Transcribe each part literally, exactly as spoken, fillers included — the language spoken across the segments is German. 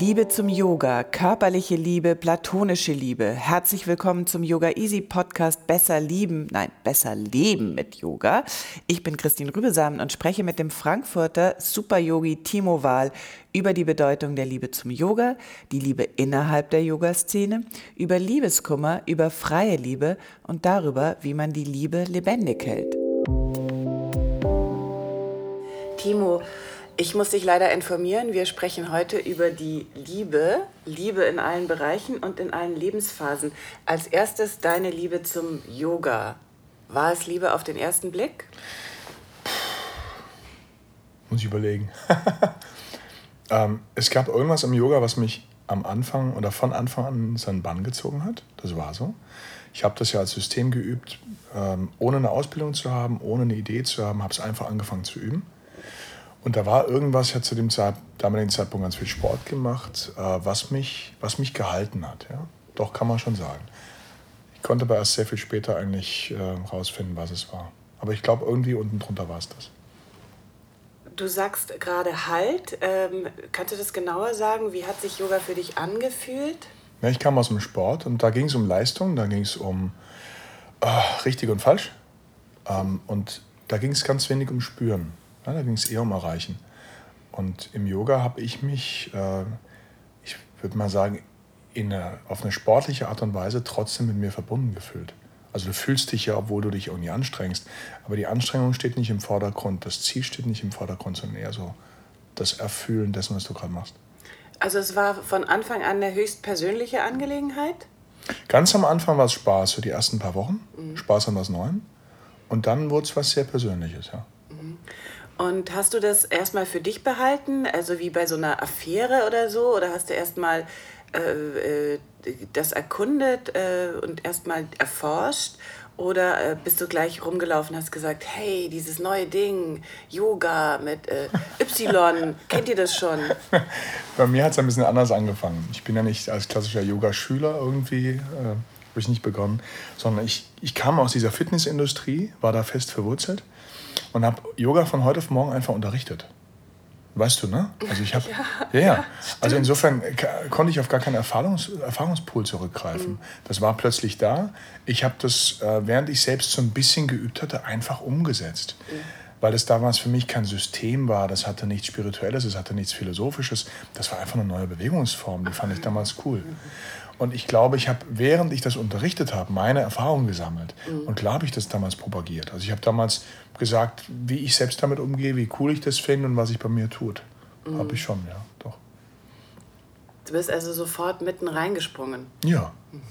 Liebe zum Yoga, körperliche Liebe, platonische Liebe. Herzlich willkommen zum Yoga Easy Podcast Besser lieben, nein, besser leben mit Yoga. Ich bin Christine Rübesamen und spreche mit dem Frankfurter Super-Yogi Timo Wahl über die Bedeutung der Liebe zum Yoga, die Liebe innerhalb der Yoga-Szene, über Liebeskummer, über freie Liebe und darüber, wie man die Liebe lebendig hält. Timo, ich muss dich leider informieren, wir sprechen heute über die Liebe, Liebe in allen Bereichen und in allen Lebensphasen. Als erstes deine Liebe zum Yoga. War es Liebe auf den ersten Blick? Muss ich überlegen. ähm, es gab irgendwas im Yoga, was mich am Anfang oder von Anfang an in seinen Bann gezogen hat. Das war so. Ich habe das ja als System geübt, ähm, ohne eine Ausbildung zu haben, ohne eine Idee zu haben, habe es einfach angefangen zu üben. Und da war irgendwas, ich habe zu dem Zeit, damaligen Zeitpunkt ganz viel Sport gemacht, äh, was, mich, was mich gehalten hat. Ja? Doch, kann man schon sagen. Ich konnte aber erst sehr viel später eigentlich äh, rausfinden, was es war. Aber ich glaube, irgendwie unten drunter war es das. Du sagst gerade Halt. Ähm, kannst du das genauer sagen? Wie hat sich Yoga für dich angefühlt? Ja, ich kam aus dem Sport und da ging es um Leistung, da ging es um äh, richtig und falsch. Ähm, und da ging es ganz wenig um Spüren. Ja, da ging es eher um Erreichen. Und im Yoga habe ich mich, äh, ich würde mal sagen, in eine, auf eine sportliche Art und Weise trotzdem mit mir verbunden gefühlt. Also du fühlst dich ja, obwohl du dich irgendwie anstrengst. Aber die Anstrengung steht nicht im Vordergrund, das Ziel steht nicht im Vordergrund, sondern eher so das Erfüllen dessen, was du gerade machst. Also es war von Anfang an eine höchst persönliche Angelegenheit? Ganz am Anfang war es Spaß, so die ersten paar Wochen. Mhm. Spaß an was Neuem. Und dann wurde es was sehr Persönliches, ja. Mhm. Und hast du das erstmal für dich behalten, also wie bei so einer Affäre oder so? Oder hast du erstmal äh, das erkundet äh, und erstmal erforscht? Oder äh, bist du gleich rumgelaufen und hast gesagt, hey, dieses neue Ding, Yoga mit äh, Y, kennt ihr das schon? Bei mir hat es ein bisschen anders angefangen. Ich bin ja nicht als klassischer Yoga-Schüler irgendwie, äh, habe ich nicht begonnen, sondern ich, ich kam aus dieser Fitnessindustrie, war da fest verwurzelt. Und habe Yoga von heute auf morgen einfach unterrichtet. Weißt du, ne? Also ich habe, ja, ja, ja. Also insofern k- konnte ich auf gar keinen Erfahrungs- Erfahrungspool zurückgreifen. Mhm. Das war plötzlich da. Ich habe das, äh, während ich selbst so ein bisschen geübt hatte, einfach umgesetzt. Mhm. Weil das damals für mich kein System war. Das hatte nichts Spirituelles, es hatte nichts Philosophisches. Das war einfach eine neue Bewegungsform. Die fand ich damals cool. Mhm. Und ich glaube, ich habe, während ich das unterrichtet habe, meine Erfahrungen gesammelt. Mhm. Und klar habe ich das damals propagiert. Also ich habe damals gesagt, wie ich selbst damit umgehe, wie cool ich das finde und was sich bei mir tut. Mhm. Habe ich schon, ja, doch. Du bist also sofort mitten reingesprungen. Ja.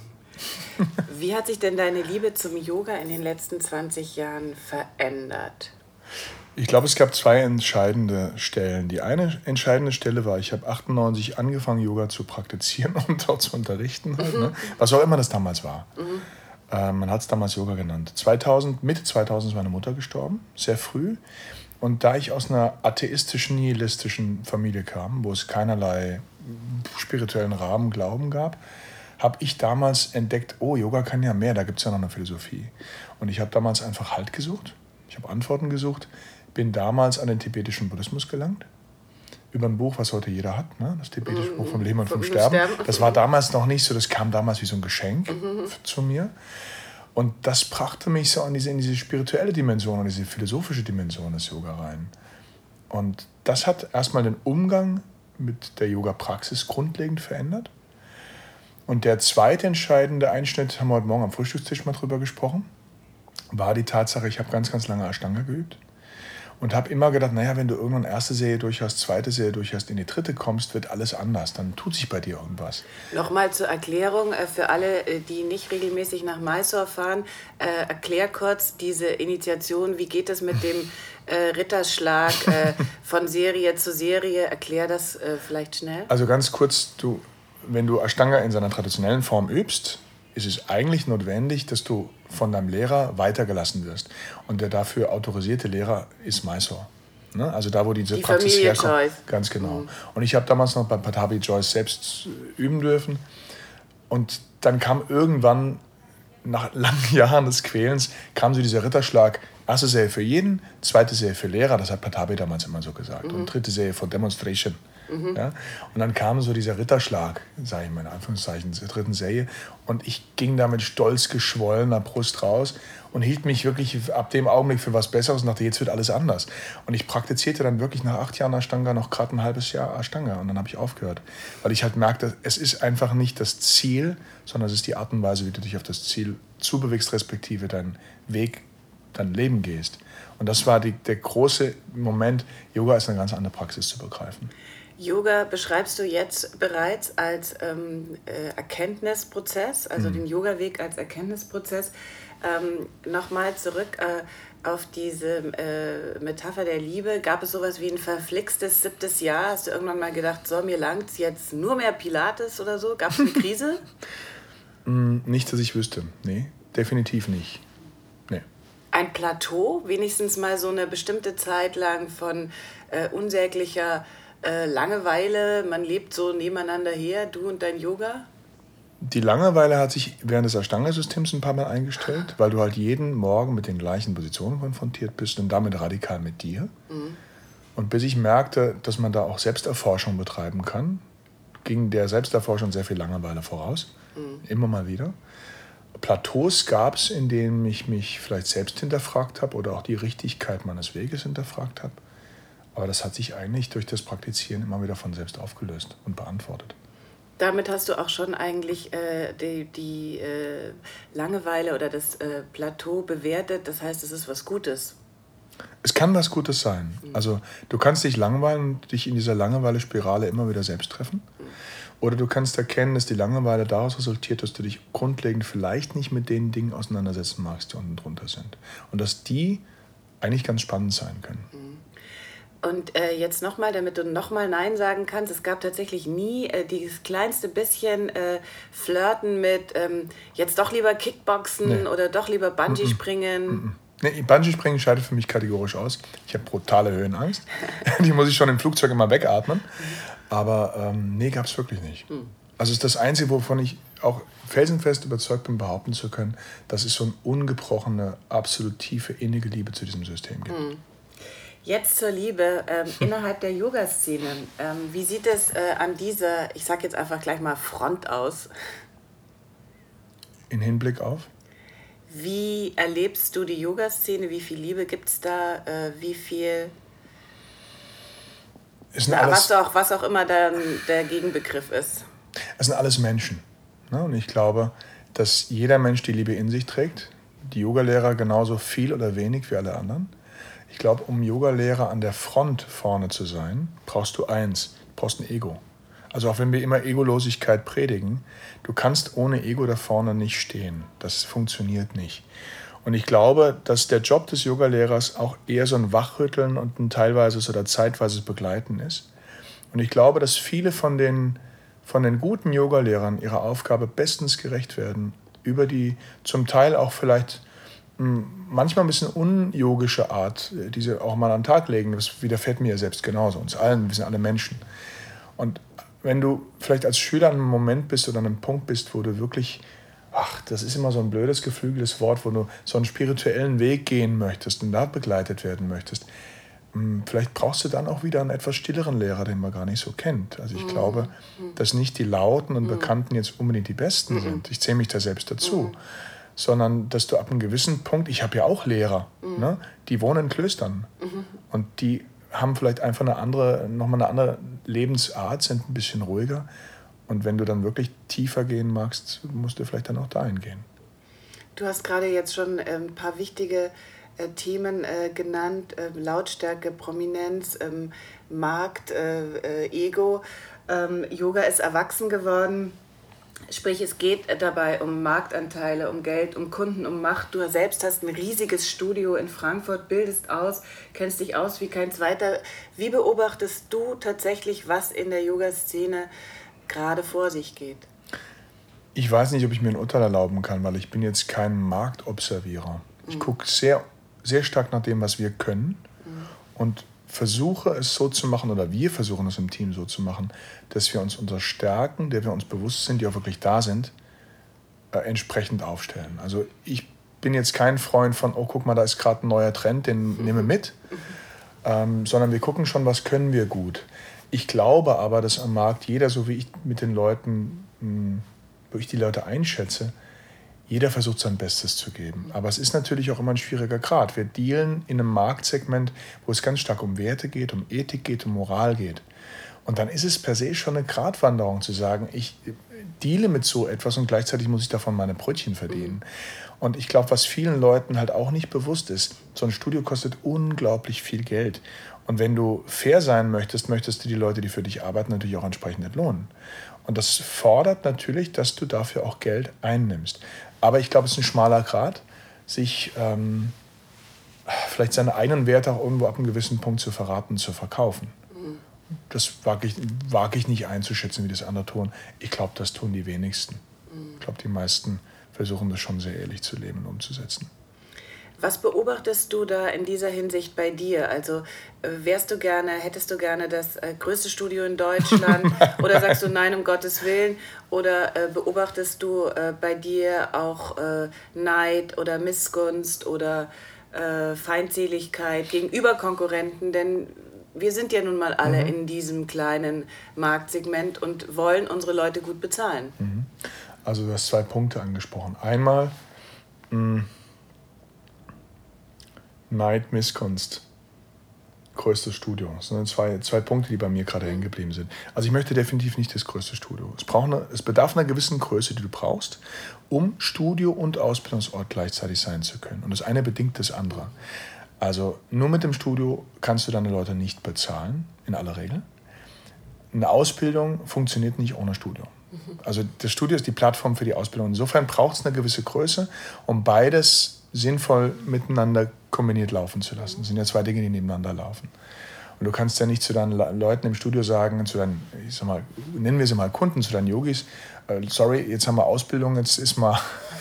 Wie hat sich denn deine Liebe zum Yoga in den letzten zwanzig Jahren verändert? Ich glaube, es gab zwei entscheidende Stellen. Die eine entscheidende Stelle war, ich habe achtundneunzig angefangen, Yoga zu praktizieren und dort zu unterrichten. Halt, ne? Was auch immer das damals war. Mhm. Äh, man hat es damals Yoga genannt. zweitausend, Mitte zweitausend ist meine Mutter gestorben, sehr früh. Und da ich aus einer atheistischen, nihilistischen Familie kam, wo es keinerlei spirituellen Rahmen, Glauben gab, habe ich damals entdeckt, oh, Yoga kann ja mehr, da gibt es ja noch eine Philosophie. Und ich habe damals einfach Halt gesucht, ich habe Antworten gesucht, bin damals an den tibetischen Buddhismus gelangt, über ein Buch, was heute jeder hat, ne? Das tibetische Buch vom Leben und vom Sterben. Das war damals noch nicht so, das kam damals wie so ein Geschenk mhm. zu mir. Und das brachte mich so in diese, in diese spirituelle Dimension, in diese philosophische Dimension des Yoga rein. Und das hat erstmal den Umgang mit der Yoga-Praxis grundlegend verändert. Und der zweite entscheidende Einschnitt, haben wir heute Morgen am Frühstückstisch mal drüber gesprochen, war die Tatsache, ich habe ganz, ganz lange Ashtanga geübt. Und habe immer gedacht, naja, wenn du irgendwann erste Serie durch hast, zweite Serie durch hast, in die dritte kommst, wird alles anders. Dann tut sich bei dir irgendwas. Nochmal zur Erklärung für alle, die nicht regelmäßig nach Mysore fahren. Äh, erklär kurz diese Initiation. Wie geht es mit dem äh, Ritterschlag äh, von Serie zu Serie? Erklär das äh, vielleicht schnell. Also ganz kurz, du, wenn du Ashtanga in seiner traditionellen Form übst, ist es eigentlich notwendig, dass du von deinem Lehrer weitergelassen wirst. Und der dafür autorisierte Lehrer ist Mysore. Ne? Also da, wo diese die Praxis Familie herkommt. Joyce. Ganz genau. Mhm. Und ich habe damals noch bei Pattabhi Joyce selbst üben dürfen. Und dann kam irgendwann, nach langen Jahren des Quälens, kam so dieser Ritterschlag. Erste Serie für jeden, zweite Serie für Lehrer, das hat Pattabhi damals immer so gesagt. Mhm. Und dritte Serie for Demonstration. Mhm. Ja? Und dann kam so dieser Ritterschlag, sage ich mal in Anführungszeichen, zur dritten Serie. Und ich ging da mit stolz geschwollener Brust raus und hielt mich wirklich ab dem Augenblick für was Besseres und dachte, jetzt wird alles anders. Und ich praktizierte dann wirklich nach acht Jahren Ashtanga noch gerade ein halbes Jahr Ashtanga. Und dann habe ich aufgehört. Weil ich halt merkte, es ist einfach nicht das Ziel, sondern es ist die Art und Weise, wie du dich auf das Ziel zubewegst, respektive deinen Weg, dein Leben gehst. Und das war die, der große Moment, Yoga ist eine ganz andere Praxis zu begreifen. Yoga beschreibst du jetzt bereits als ähm, äh, Erkenntnisprozess, also mhm. den Yoga-Weg als Erkenntnisprozess. Ähm, Nochmal zurück äh, auf diese äh, Metapher der Liebe. Gab es sowas wie ein verflixtes siebtes Jahr? Hast du irgendwann mal gedacht, so, mir langt's jetzt nur mehr Pilates oder so? Gab es eine Krise? Nicht, dass ich wüsste. Nee, definitiv nicht. Nee. Ein Plateau? Wenigstens mal so eine bestimmte Zeit lang von äh, unsäglicher äh, Langeweile? Man lebt so nebeneinander her, du und dein Yoga? Die Langeweile hat sich während des Ashtanga-Systems ein paar Mal eingestellt, weil du halt jeden Morgen mit den gleichen Positionen konfrontiert bist und damit radikal mit dir. Mhm. Und bis ich merkte, dass man da auch Selbsterforschung betreiben kann, ging der Selbsterforschung sehr viel Langeweile voraus. Mhm. Immer mal wieder. Plateaus gab es, in denen ich mich vielleicht selbst hinterfragt habe oder auch die Richtigkeit meines Weges hinterfragt habe. Aber das hat sich eigentlich durch das Praktizieren immer wieder von selbst aufgelöst und beantwortet. Damit hast du auch schon eigentlich äh, die, die äh, Langeweile oder das äh, Plateau bewertet. Das heißt, es ist was Gutes. Es kann was Gutes sein. Mhm. Also du kannst dich langweilen und dich in dieser Langeweile-Spirale immer wieder selbst treffen. Mhm. Oder du kannst erkennen, dass die Langeweile daraus resultiert, dass du dich grundlegend vielleicht nicht mit den Dingen auseinandersetzen magst, die unten drunter sind. Und dass die eigentlich ganz spannend sein können. Mhm. Und äh, jetzt nochmal, damit du nochmal Nein sagen kannst, es gab tatsächlich nie äh, dieses kleinste bisschen äh, Flirten mit ähm, jetzt doch lieber Kickboxen nee. oder doch lieber Bungee-Springen. Mm-mm. Nee, Bungee-Springen scheidet für mich kategorisch aus. Ich habe brutale Höhenangst. Die muss ich schon im Flugzeug immer wegatmen. Aber ähm, nee, gab es wirklich nicht. Mhm. Also ist das Einzige, wovon ich auch felsenfest überzeugt bin, behaupten zu können, dass es so eine ungebrochene, absolut tiefe, innige Liebe zu diesem System gibt. Mhm. Jetzt zur Liebe ähm, innerhalb der Yoga-Szene. Ähm, wie sieht es äh, an dieser, ich sag jetzt einfach gleich mal Front aus? In Hinblick auf? Wie erlebst du die Yoga-Szene? Wie viel Liebe gibt es da? Äh, wie viel... Ist Na, alles, was, auch, was auch immer dann der Gegenbegriff ist. Es sind alles Menschen. Ne? Und ich glaube, dass jeder Mensch die Liebe in sich trägt. Die Yogalehrer genauso viel oder wenig wie alle anderen. Ich glaube, um Yogalehrer an der Front vorne zu sein, brauchst du eins, du brauchst ein Ego. Also auch wenn wir immer Egolosigkeit predigen, du kannst ohne Ego da vorne nicht stehen. Das funktioniert nicht. Und ich glaube, dass der Job des Yogalehrers auch eher so ein Wachrütteln und ein teilweises oder zeitweises Begleiten ist. Und ich glaube, dass viele von den, von den guten Yogalehrern ihrer Aufgabe bestens gerecht werden, über die zum Teil auch vielleicht manchmal ein bisschen unyogische Art, die sie auch mal an den Tag legen. Das widerfährt mir ja selbst genauso, uns allen, wir sind alle Menschen. Und wenn du vielleicht als Schüler an einem Moment bist oder an einem Punkt bist, wo du wirklich, ach, das ist immer so ein blödes, geflügeltes Wort, wo du so einen spirituellen Weg gehen möchtest und da begleitet werden möchtest, vielleicht brauchst du dann auch wieder einen etwas stilleren Lehrer, den man gar nicht so kennt. Also ich mm. glaube, dass nicht die Lauten und mm. Bekannten jetzt unbedingt die Besten mm. sind. Ich zähle mich da selbst dazu. Mm. Sondern dass du ab einem gewissen Punkt, ich habe ja auch Lehrer, mhm. ne, die wohnen in Klöstern mhm. und die haben vielleicht einfach eine andere, nochmal eine andere Lebensart, sind ein bisschen ruhiger und wenn du dann wirklich tiefer gehen magst, musst du vielleicht dann auch dahin gehen. Du hast gerade jetzt schon ein paar wichtige äh, Themen äh, genannt, äh, Lautstärke, Prominenz, ähm, Markt, äh, äh, Ego. Ähm, Yoga ist erwachsen geworden. Sprich, es geht dabei um Marktanteile, um Geld, um Kunden, um Macht. Du selbst hast ein riesiges Studio in Frankfurt, bildest aus, kennst dich aus wie kein zweiter. Wie beobachtest du tatsächlich, was in der Yoga-Szene gerade vor sich geht? Ich weiß nicht, ob ich mir ein Urteil erlauben kann, weil ich bin jetzt kein Marktobservierer. Ich mhm. gucke sehr, sehr stark nach dem, was wir können mhm. und versuche es so zu machen, oder wir versuchen es im Team so zu machen, dass wir uns unserer Stärken, der wir uns bewusst sind, die auch wirklich da sind, äh, entsprechend aufstellen. Also ich bin jetzt kein Freund von, oh, guck mal, da ist gerade ein neuer Trend, den mhm. nehmen wir mit, ähm, sondern wir gucken schon, was können wir gut. Ich glaube aber, dass am Markt jeder, so wie ich mit den Leuten, wo ich die Leute einschätze, jeder versucht sein Bestes zu geben. Aber es ist natürlich auch immer ein schwieriger Grad. Wir dealen in einem Marktsegment, wo es ganz stark um Werte geht, um Ethik geht, um Moral geht. Und dann ist es per se schon eine Gratwanderung zu sagen, ich deale mit so etwas und gleichzeitig muss ich davon meine Brötchen verdienen. Und ich glaube, was vielen Leuten halt auch nicht bewusst ist, so ein Studio kostet unglaublich viel Geld. Und wenn du fair sein möchtest, möchtest du die Leute, die für dich arbeiten, natürlich auch entsprechend entlohnen. Und das fordert natürlich, dass du dafür auch Geld einnimmst. Aber ich glaube, es ist ein schmaler Grat, sich ähm, vielleicht seine eigenen Werte auch irgendwo ab einem gewissen Punkt zu verraten und zu verkaufen. Mhm. Das wage ich, wage ich nicht einzuschätzen, wie das andere tun. Ich glaube, das tun die wenigsten. Mhm. Ich glaube, die meisten versuchen das schon sehr ehrlich zu leben und umzusetzen. Was beobachtest du da in dieser Hinsicht bei dir? Also wärst du gerne, hättest du gerne das äh, größte Studio in Deutschland oder sagst du nein, um Gottes Willen? Oder äh, beobachtest du äh, bei dir auch äh, Neid oder Missgunst oder äh, Feindseligkeit gegenüber Konkurrenten? Denn wir sind ja nun mal alle mhm. in diesem kleinen Marktsegment und wollen unsere Leute gut bezahlen. Mhm. Also du hast zwei Punkte angesprochen. Einmal mh, Neid, Missgunst, größtes Studio. Das sind zwei, zwei Punkte, die bei mir gerade hängen geblieben sind. Also ich möchte definitiv nicht das größte Studio. Es, braucht eine, es bedarf einer gewissen Größe, die du brauchst, um Studio und Ausbildungsort gleichzeitig sein zu können. Und das eine bedingt das andere. Also nur mit dem Studio kannst du deine Leute nicht bezahlen, in aller Regel. Eine Ausbildung funktioniert nicht ohne Studio. Also das Studio ist die Plattform für die Ausbildung. Insofern braucht es eine gewisse Größe, um beides sinnvoll miteinander kombiniert laufen zu lassen. Das sind ja zwei Dinge, die nebeneinander laufen. Und du kannst ja nicht zu deinen Leuten im Studio sagen, zu deinen, ich sag mal, nennen wir sie mal Kunden, zu deinen Yogis, äh, sorry, jetzt haben wir Ausbildung, jetzt ist mal,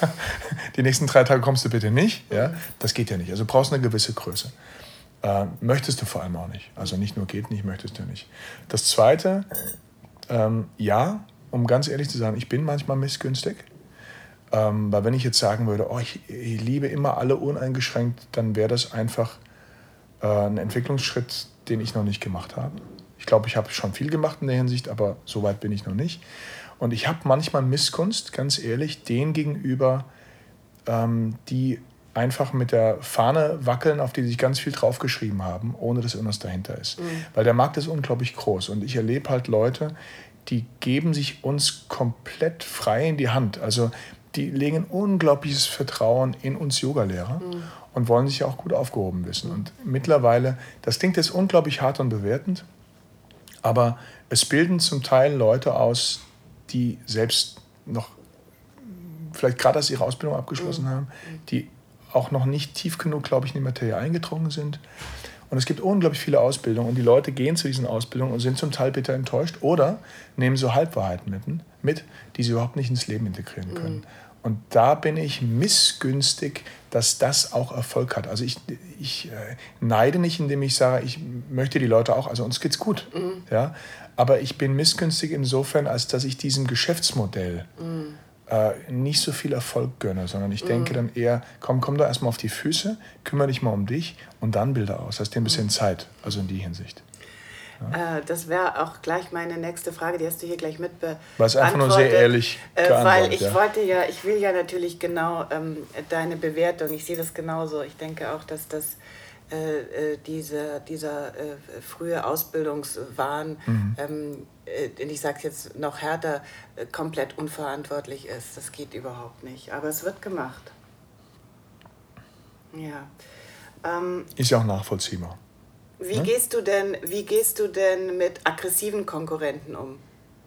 die nächsten drei Tage kommst du bitte nicht. Ja? Das geht ja nicht. Also du brauchst eine gewisse Größe. Äh, möchtest du vor allem auch nicht. Also nicht nur geht nicht, möchtest du nicht. Das Zweite, ähm, ja, um ganz ehrlich zu sagen, ich bin manchmal missgünstig. Ähm, weil wenn ich jetzt sagen würde, oh, ich, ich liebe immer alle uneingeschränkt, dann wäre das einfach äh, ein Entwicklungsschritt, den ich noch nicht gemacht habe. Ich glaube, ich habe schon viel gemacht in der Hinsicht, aber so weit bin ich noch nicht. Und ich habe manchmal Missgunst, ganz ehrlich, denen gegenüber, ähm, die einfach mit der Fahne wackeln, auf die sich ganz viel draufgeschrieben haben, ohne dass irgendwas dahinter ist. Mhm. Weil der Markt ist unglaublich groß und ich erlebe halt Leute, die geben sich uns komplett frei in die Hand. Also die legen ein unglaubliches Vertrauen in uns Yogalehrer mhm. und wollen sich auch gut aufgehoben wissen. Und mittlerweile, das klingt jetzt unglaublich hart und bewertend, aber es bilden zum Teil Leute aus, die selbst noch vielleicht gerade erst ihre Ausbildung abgeschlossen mhm. haben, die auch noch nicht tief genug, glaube ich, in die Materie eingedrungen sind. Und es gibt unglaublich viele Ausbildungen und die Leute gehen zu diesen Ausbildungen und sind zum Teil bitter enttäuscht oder nehmen so Halbwahrheiten mit, mit die sie überhaupt nicht ins Leben integrieren können. Mhm. Und da bin ich missgünstig, dass das auch Erfolg hat. Also ich, ich äh, neide nicht, indem ich sage, ich möchte die Leute auch, also uns geht's gut. Mhm. Ja? Aber ich bin missgünstig insofern, als dass ich diesem Geschäftsmodell mhm. äh, nicht so viel Erfolg gönne, sondern ich mhm. denke dann eher, komm, komm doch erstmal auf die Füße, kümmere dich mal um dich und dann Bilder aus. Hast dir ein bisschen Zeit, also in die Hinsicht. Ja. Äh, das wäre auch gleich meine nächste Frage, die hast du hier gleich mit beantwortet. War es einfach nur sehr ehrlich äh, Weil ich ja. wollte ja, ich will ja natürlich genau ähm, deine Bewertung, ich sehe das genauso. Ich denke auch, dass das äh, diese, dieser äh, frühe Ausbildungswahn, mhm. ähm, äh, ich sage es jetzt noch härter, äh, komplett unverantwortlich ist. Das geht überhaupt nicht. Aber es wird gemacht. Ja. Ähm, ist ja auch nachvollziehbar. Wie, ja? gehst du denn, wie gehst du denn mit aggressiven Konkurrenten um?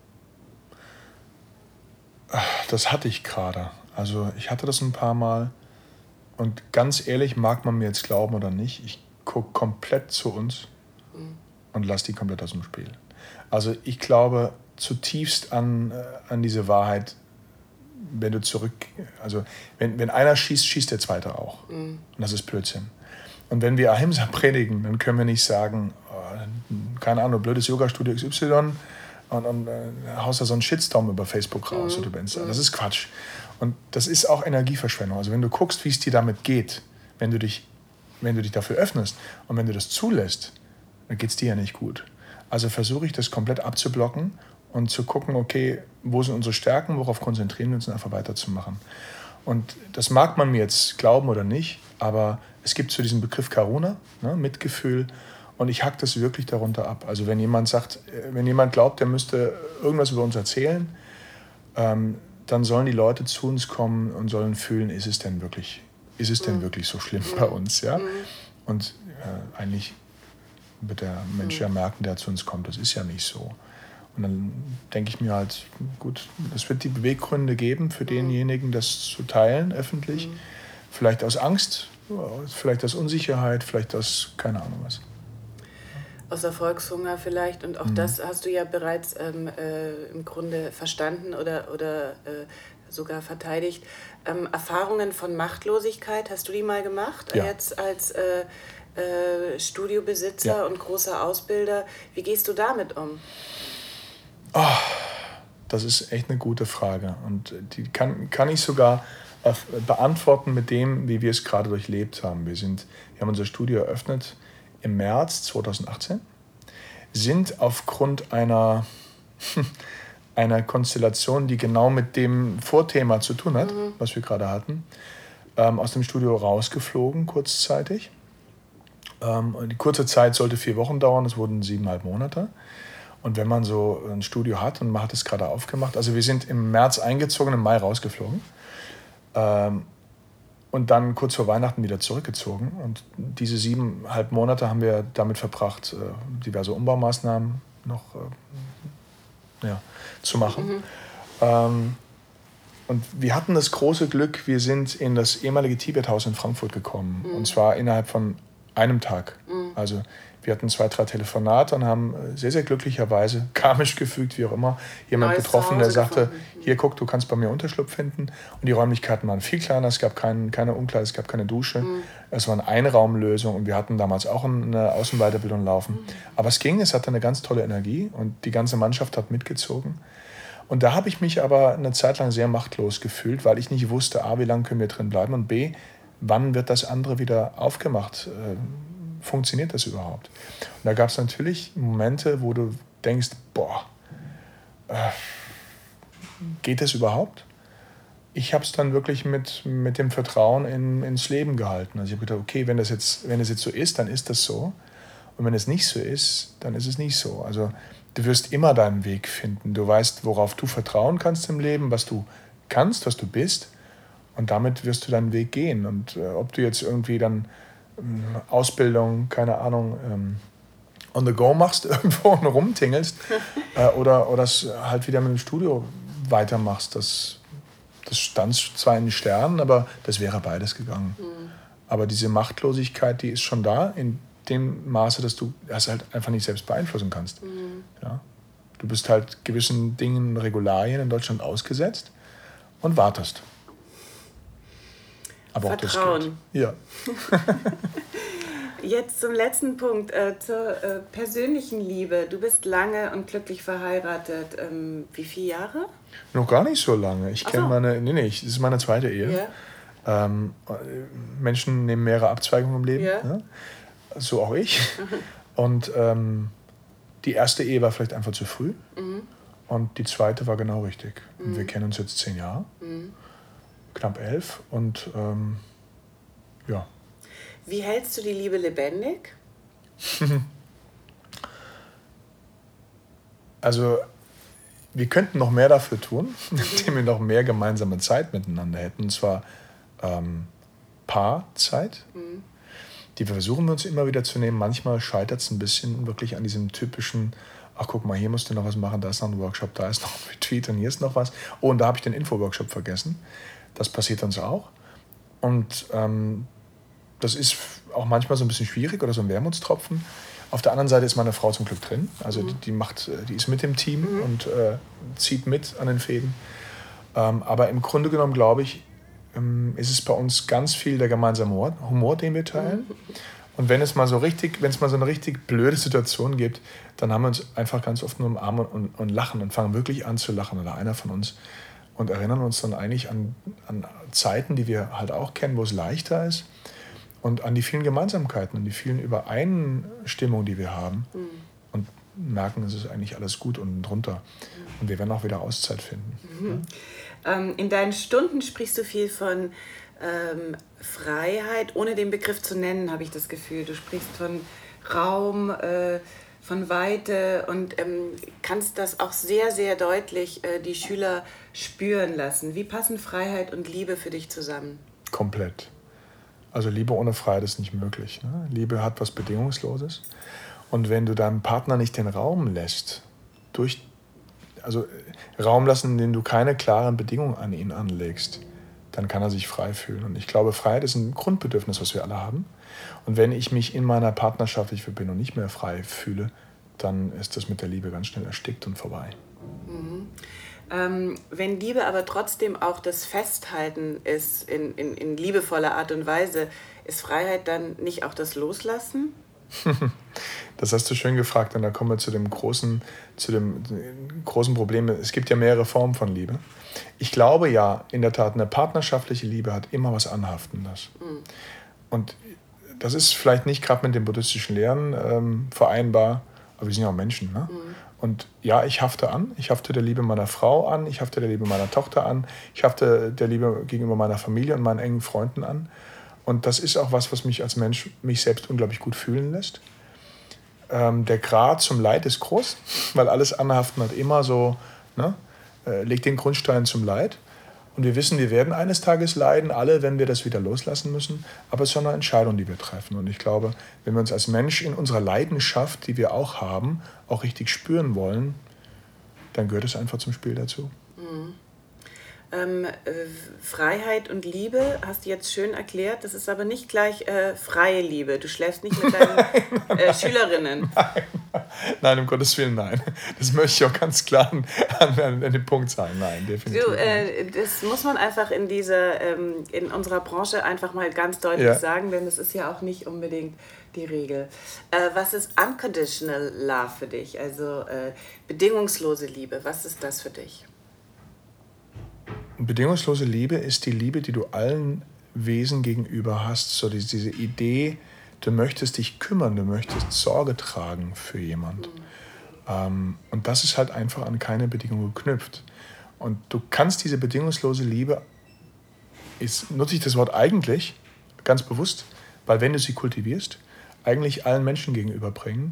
Das hatte ich gerade. Also ich hatte das ein paar Mal. Und ganz ehrlich, mag man mir jetzt glauben oder nicht, ich gucke komplett zu uns mhm. und lasse die komplett aus dem Spiel. Also ich glaube zutiefst an, äh, an diese Wahrheit, wenn du zurück... Also wenn, wenn einer schießt, schießt der Zweite auch. Mhm. Und das ist Blödsinn. Und wenn wir Ahimsa predigen, dann können wir nicht sagen, oh, keine Ahnung, blödes Yoga-Studio X Y und, und äh, haust da so einen Shitstorm über Facebook raus mhm. oder über Insta. Das ist Quatsch. Und das ist auch Energieverschwendung. Also wenn du guckst, wie es dir damit geht, wenn du dich, wenn du dich dafür öffnest und wenn du das zulässt, dann geht es dir ja nicht gut. Also versuche ich das komplett abzublocken und zu gucken, okay, wo sind unsere Stärken, worauf konzentrieren wir uns und einfach weiterzumachen. Und das mag man mir jetzt glauben oder nicht, aber es gibt so diesen Begriff Karuna, ne, Mitgefühl, und ich hack das wirklich darunter ab. Also wenn jemand sagt, wenn jemand glaubt, der müsste irgendwas über uns erzählen, ähm, dann sollen die Leute zu uns kommen und sollen fühlen, ist es denn wirklich, ist es denn wirklich so schlimm bei uns, ja? Und äh, eigentlich wird der Mensch ja merken, der zu uns kommt, das ist ja nicht so. Und dann denke ich mir halt, gut, es wird die Beweggründe geben für denjenigen, das zu teilen öffentlich. Vielleicht aus Angst, vielleicht aus Unsicherheit, vielleicht aus keine Ahnung was. Aus Erfolgshunger vielleicht. Und auch mhm. das hast du ja bereits ähm, äh, im Grunde verstanden oder, oder äh, sogar verteidigt. Ähm, Erfahrungen von Machtlosigkeit, hast du die mal gemacht? Ja. Jetzt als äh, äh, Studiobesitzer ja. und großer Ausbilder. Wie gehst du damit um? Oh, das ist echt eine gute Frage. Und die kann, kann ich sogar beantworten mit dem, wie wir es gerade durchlebt haben. Wir, sind, wir haben unser Studio eröffnet im März zweitausendachtzehn, sind aufgrund einer, einer Konstellation, die genau mit dem Vorthema zu tun hat, mhm. was wir gerade hatten, ähm, aus dem Studio rausgeflogen, kurzzeitig. Ähm, die kurze Zeit sollte vier Wochen dauern, es wurden siebeneinhalb Monate. Und wenn man so ein Studio hat und man hat es gerade aufgemacht, also wir sind im März eingezogen, im Mai rausgeflogen, ähm, und dann kurz vor Weihnachten wieder zurückgezogen. Und diese siebeneinhalb Monate haben wir damit verbracht, äh, diverse Umbaumaßnahmen noch äh, ja, zu machen. Mhm. Ähm, und wir hatten das große Glück, wir sind in das ehemalige Tibet-Haus in Frankfurt gekommen. Mhm. Und zwar innerhalb von einem Tag. Mhm. Also wir hatten zwei, drei Telefonate und haben sehr, sehr glücklicherweise, karmisch gefügt, wie auch immer, jemand Neues getroffen, der sagte, gefunden. Hier, guck, du kannst bei mir Unterschlupf finden. Und die Räumlichkeiten waren viel kleiner, es gab kein, keine Umkleide, es gab keine Dusche. Mhm. Es war eine Einraumlösung und wir hatten damals auch eine Außenweiterbildung laufen. Mhm. Aber es ging, es hatte eine ganz tolle Energie und die ganze Mannschaft hat mitgezogen. Und da habe ich mich aber eine Zeit lang sehr machtlos gefühlt, weil ich nicht wusste, A, wie lange können wir drin bleiben und B, wann wird das andere wieder aufgemacht? Funktioniert das überhaupt? Und da gab es natürlich Momente, wo du denkst, boah, äh, geht das überhaupt? Ich habe es dann wirklich mit, mit dem Vertrauen in, ins Leben gehalten. Also ich habe gedacht, okay, wenn das, jetzt, wenn das jetzt so ist, dann ist das so. Und wenn es nicht so ist, dann ist es nicht so. Also du wirst immer deinen Weg finden. Du weißt, worauf du vertrauen kannst im Leben, was du kannst, was du bist. Und damit wirst du deinen Weg gehen. Und äh, ob du jetzt irgendwie dann Ausbildung, keine Ahnung, ähm, on the go machst irgendwo und rumtingelst äh, oder, oder es halt wieder mit dem Studio weitermachst. Das, das stand zwar in den Sternen, aber das wäre beides gegangen. Mhm. Aber diese Machtlosigkeit, die ist schon da in dem Maße, dass du das halt einfach nicht selbst beeinflussen kannst. Mhm. Ja? Du bist halt gewissen Dingen, Regularien in Deutschland ausgesetzt und wartest. Aber Vertrauen. Auch das geht. Ja. Jetzt zum letzten Punkt, äh, zur äh, persönlichen Liebe. Du bist lange und glücklich verheiratet. Ähm, wie viele Jahre? Noch gar nicht so lange. Ich kenne so. meine, nee, nee, das ist meine zweite Ehe. Ja. Ähm, Menschen nehmen mehrere Abzweigungen im Leben. Ja. Ja? So auch ich. Mhm. Und ähm, die erste Ehe war vielleicht einfach zu früh. Mhm. Und die zweite war genau richtig. Mhm. Und wir kennen uns jetzt zehn Jahre. Mhm. Knapp elf. Und ähm, ja. Wie hältst du die Liebe lebendig? Also, wir könnten noch mehr dafür tun, indem wir noch mehr gemeinsame Zeit miteinander hätten. Und zwar ähm, Paarzeit. Mhm. Die versuchen wir uns immer wieder zu nehmen. Manchmal scheitert es ein bisschen wirklich an diesem typischen, ach guck mal, hier musst du noch was machen, da ist noch ein Workshop, da ist noch ein Retreat und hier ist noch was. Oh, und da habe ich den Info-Workshop vergessen. Das passiert uns auch. Und ähm, das ist auch manchmal so ein bisschen schwierig oder so ein Wermutstropfen. Auf der anderen Seite ist meine Frau zum Glück drin. Also mhm. die, die, macht, die ist mit dem Team mhm. und äh, zieht mit an den Fäden. Ähm, aber im Grunde genommen, glaube ich, ähm, ist es bei uns ganz viel der gemeinsame Humor, Humor den wir teilen. Mhm. Und wenn es mal so richtig, wenn es mal so eine richtig blöde Situation gibt, dann haben wir uns einfach ganz oft nur im Arm und, und lachen und fangen wirklich an zu lachen, oder einer von uns. Und erinnern uns dann eigentlich an, an Zeiten, die wir halt auch kennen, wo es leichter ist. Und an die vielen Gemeinsamkeiten und die vielen Übereinstimmungen, die wir haben. Mhm. Und merken, es ist eigentlich alles gut unten drunter. Und wir werden auch wieder Auszeit finden. Mhm. Ja? Ähm, in deinen Stunden sprichst du viel von ähm, Freiheit, ohne den Begriff zu nennen, habe ich das Gefühl. Du sprichst von Raum, äh, von Weite und ähm, kannst das auch sehr, sehr deutlich äh, die Schüler spüren lassen. Wie passen Freiheit und Liebe für dich zusammen? Komplett. Also Liebe ohne Freiheit ist nicht möglich. Ne? Liebe hat was Bedingungsloses. Und wenn du deinem Partner nicht den Raum lässt, durch, also Raum lassen, in dem du keine klaren Bedingungen an ihn anlegst, dann kann er sich frei fühlen. Und ich glaube, Freiheit ist ein Grundbedürfnis, was wir alle haben. Und wenn ich mich in meiner partnerschaftlichen Verbindung nicht mehr frei fühle, dann ist das mit der Liebe ganz schnell erstickt und vorbei. Mhm. Ähm, wenn Liebe aber trotzdem auch das Festhalten ist, in, in, in liebevoller Art und Weise, ist Freiheit dann nicht auch das Loslassen? Das hast du schön gefragt und da kommen wir zu dem großen, zu dem großen Problem. Es gibt ja mehrere Formen von Liebe. Ich glaube ja, in der Tat, eine partnerschaftliche Liebe hat immer was Anhaftendes. Mhm. Und das ist vielleicht nicht gerade mit den buddhistischen Lehren ähm, vereinbar, aber wir sind ja auch Menschen. Ne? Mhm. Und ja, ich hafte an. Ich hafte der Liebe meiner Frau an, ich hafte der Liebe meiner Tochter an, ich hafte der Liebe gegenüber meiner Familie und meinen engen Freunden an. Und das ist auch was, was mich als Mensch, mich selbst unglaublich gut fühlen lässt. Ähm, der Grad zum Leid ist groß, weil alles Anhaften hat immer so, ne, äh, legt den Grundstein zum Leid. Und wir wissen, wir werden eines Tages leiden, alle, wenn wir das wieder loslassen müssen. Aber es ist schon eine Entscheidung, die wir treffen. Und ich glaube, wenn wir uns als Mensch in unserer Leidenschaft, die wir auch haben, auch richtig spüren wollen, dann gehört es einfach zum Spiel dazu. Mhm. Ähm, äh, Freiheit und Liebe hast du jetzt schön erklärt. Das ist aber nicht gleich äh, freie Liebe. Du schläfst nicht mit deinen nein, nein, äh, Schülerinnen. Nein, nein, um Gottes Willen, nein. Das möchte ich auch ganz klar an, an, an den Punkt sagen. Nein, definitiv. Du, äh, das muss man einfach in dieser, ähm, in unserer Branche einfach mal ganz deutlich ja. sagen, denn das ist ja auch nicht unbedingt die Regel. Äh, was ist unconditional love für dich? Also äh, bedingungslose Liebe. Was ist das für dich? Bedingungslose Liebe ist die Liebe, die du allen Wesen gegenüber hast. So diese, diese Idee, du möchtest dich kümmern, du möchtest Sorge tragen für jemand. Mhm. Ähm, und das ist halt einfach an keine Bedingung geknüpft. Und du kannst diese bedingungslose Liebe, ist, nutze ich das Wort eigentlich, ganz bewusst, weil wenn du sie kultivierst, eigentlich allen Menschen gegenüberbringen,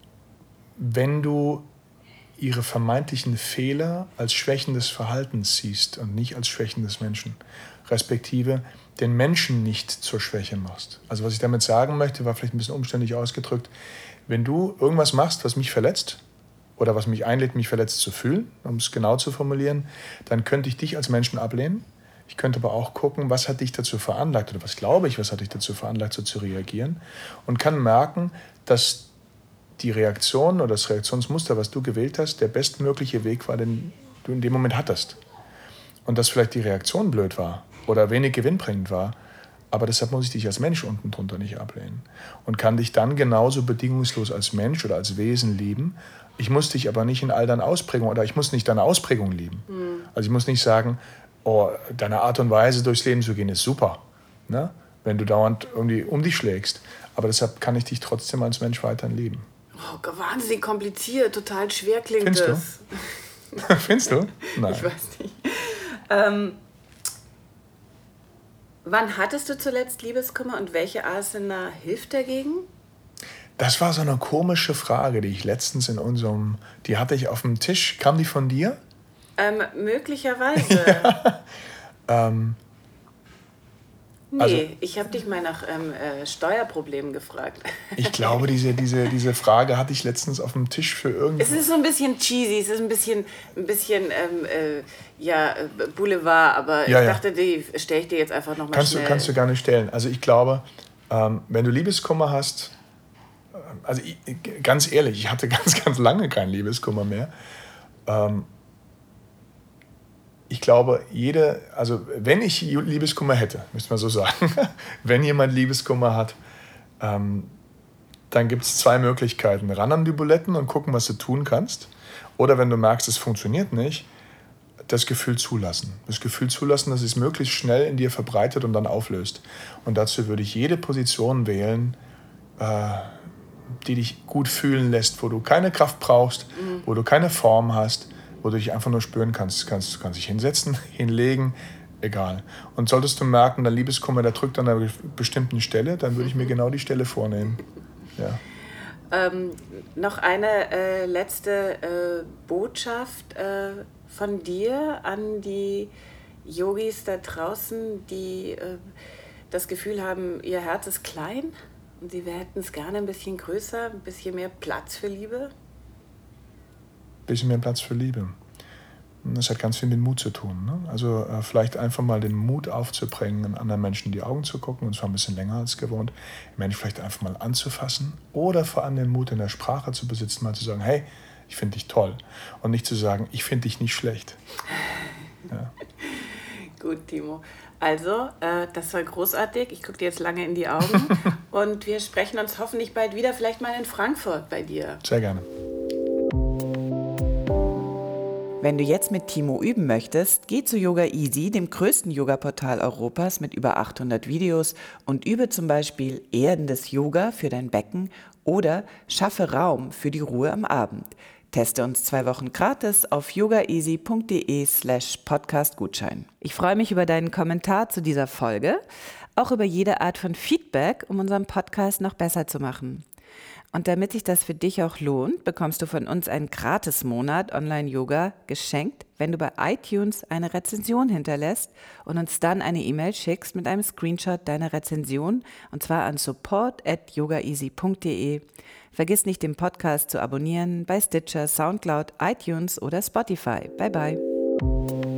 wenn du ihre vermeintlichen Fehler als Schwächen des Verhaltens siehst und nicht als Schwächen des Menschen, respektive den Menschen nicht zur Schwäche machst. Also was ich damit sagen möchte, war vielleicht ein bisschen umständlich ausgedrückt, wenn du irgendwas machst, was mich verletzt oder was mich einlädt, mich verletzt zu fühlen, um es genau zu formulieren, dann könnte ich dich als Menschen ablehnen. Ich könnte aber auch gucken, was hat dich dazu veranlagt oder was glaube ich, was hat dich dazu veranlagt, so zu reagieren und kann merken, dass die Reaktion oder das Reaktionsmuster, was du gewählt hast, der bestmögliche Weg war, den du in dem Moment hattest. Und dass vielleicht die Reaktion blöd war oder wenig gewinnbringend war, aber deshalb muss ich dich als Mensch unten drunter nicht ablehnen. Und kann dich dann genauso bedingungslos als Mensch oder als Wesen lieben. Ich muss dich aber nicht in all deinen Ausprägungen, oder ich muss nicht deine Ausprägung lieben. Mhm. Also ich muss nicht sagen, oh, deine Art und Weise durchs Leben zu gehen ist super, ne? Wenn du dauernd irgendwie um dich schlägst. Aber deshalb kann ich dich trotzdem als Mensch weiterhin lieben. Oh, wahnsinnig kompliziert, total schwer klingt Findest das. Du? Findest du? Nein. Ich weiß nicht. Ähm, wann hattest du zuletzt Liebeskummer und welche Asana hilft dagegen? Das war so eine komische Frage, die ich letztens in unserem, die hatte ich auf dem Tisch. Kam die von dir? Ähm, möglicherweise. ja. ähm, Nee, also, ich habe dich mal nach ähm, äh, Steuerproblemen gefragt. Ich glaube, diese, diese, diese Frage hatte ich letztens auf dem Tisch für irgendwas. Es ist so ein bisschen cheesy, es ist ein bisschen, ein bisschen ähm, äh, ja, Boulevard, aber ja, ich ja. dachte, die stelle ich dir jetzt einfach nochmal kannst schnell. Du, kannst du gar nicht stellen. Also ich glaube, ähm, wenn du Liebeskummer hast, äh, also ich, ganz ehrlich, ich hatte ganz, ganz lange keinen Liebeskummer mehr. Ähm, Ich glaube, jede, also wenn ich Liebeskummer hätte, müsste man so sagen, wenn jemand Liebeskummer hat, ähm, dann gibt es zwei Möglichkeiten. Ran an die Buletten und gucken, was du tun kannst. Oder wenn du merkst, es funktioniert nicht, das Gefühl zulassen. Das Gefühl zulassen, dass es möglichst schnell in dir verbreitet und dann auflöst. Und dazu würde ich jede Position wählen, äh, die dich gut fühlen lässt, wo du keine Kraft brauchst, mhm. wo du keine Form hast, wo du dich einfach nur spüren kannst. Du kannst, kannst dich hinsetzen, hinlegen, egal. Und solltest du merken, dein Liebeskummer, der drückt an einer bestimmten Stelle, dann würde ich mir genau die Stelle vornehmen. Ja. Ähm, noch eine äh, letzte äh, Botschaft äh, von dir an die Yogis da draußen, die äh, das Gefühl haben, ihr Herz ist klein und sie hätten es gerne ein bisschen größer, ein bisschen mehr Platz für Liebe? Ein bisschen mehr Platz für Liebe. Das hat ganz viel mit Mut zu tun. Ne? Also äh, vielleicht einfach mal den Mut aufzubringen, anderen Menschen in die Augen zu gucken, und zwar ein bisschen länger als gewohnt, den Menschen vielleicht einfach mal anzufassen oder vor allem den Mut in der Sprache zu besitzen, mal zu sagen, hey, ich finde dich toll, und nicht zu sagen, ich finde dich nicht schlecht. Ja. Gut, Timo. Also, äh, das war großartig. Ich gucke dir jetzt lange in die Augen und wir sprechen uns hoffentlich bald wieder, vielleicht mal in Frankfurt bei dir. Sehr gerne. Wenn du jetzt mit Timo üben möchtest, geh zu Yoga Easy, dem größten Yoga-Portal Europas mit über achthundert Videos, und übe zum Beispiel erdendes Yoga für dein Becken oder schaffe Raum für die Ruhe am Abend. Teste uns zwei Wochen gratis auf yogaeasy.de slash Podcast-Gutschein. Ich freue mich über deinen Kommentar zu dieser Folge, auch über jede Art von Feedback, um unseren Podcast noch besser zu machen. Und damit sich das für dich auch lohnt, bekommst du von uns einen Gratis-Monat Online-Yoga geschenkt, wenn du bei iTunes eine Rezension hinterlässt und uns dann eine E-Mail schickst mit einem Screenshot deiner Rezension, und zwar an support at yogaeasy punkt de. Vergiss nicht, den Podcast zu abonnieren bei Stitcher, Soundcloud, iTunes oder Spotify. Bye bye.